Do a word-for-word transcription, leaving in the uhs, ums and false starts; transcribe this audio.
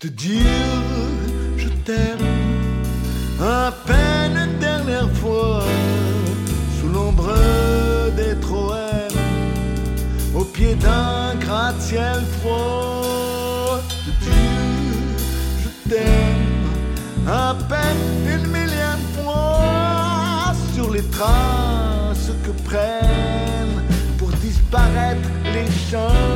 Te dire je t'aime à peine une dernière fois sous l'ombre des Troènes au pied d'un gratte-ciel froid. Te dire je t'aime à peine une millième fois sur les traces que prennent pour disparaître les champs